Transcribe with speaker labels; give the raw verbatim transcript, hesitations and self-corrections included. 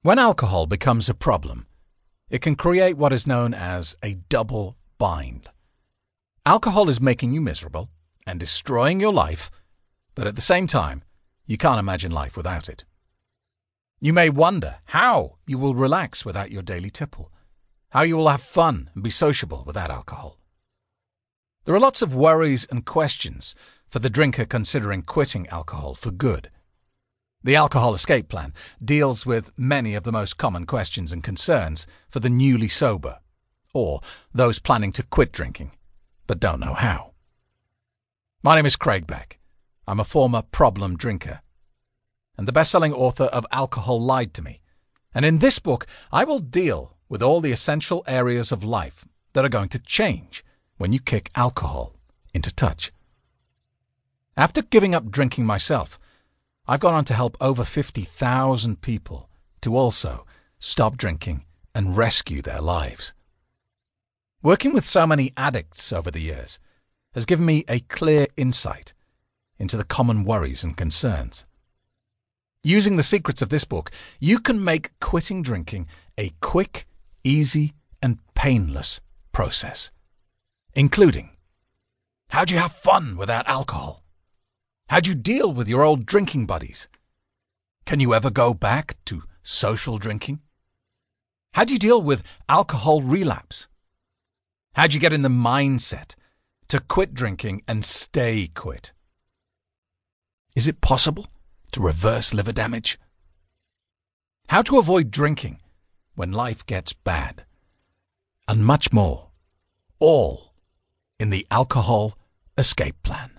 Speaker 1: When alcohol becomes a problem, it can create what is known as a double bind. Alcohol is making you miserable and destroying your life, but at the same time, you can't imagine life without it. You may wonder how you will relax without your daily tipple, how you will have fun and be sociable without alcohol. There are lots of worries and questions for the drinker considering quitting alcohol for good. The Alcohol Escape Plan deals with many of the most common questions and concerns for the newly sober, or those planning to quit drinking, but don't know how. My name is Craig Beck. I'm a former problem drinker, and the best-selling author of Alcohol Lied to Me. And in this book, I will deal with all the essential areas of life that are going to change when you kick alcohol into touch. After giving up drinking myself, I've gone on to help over fifty thousand people to also stop drinking and rescue their lives. Working with so many addicts over the years has given me a clear insight into the common worries and concerns. Using the secrets of this book, you can make quitting drinking a quick, easy, and painless process, including: how do you have fun without alcohol? How do you deal with your old drinking buddies? Can you ever go back to social drinking? How do you deal with alcohol relapse? How do you get in the mindset to quit drinking and stay quit? Is it possible to reverse liver damage? How to avoid drinking when life gets bad? And much more, all in the Alcohol Escape Plan.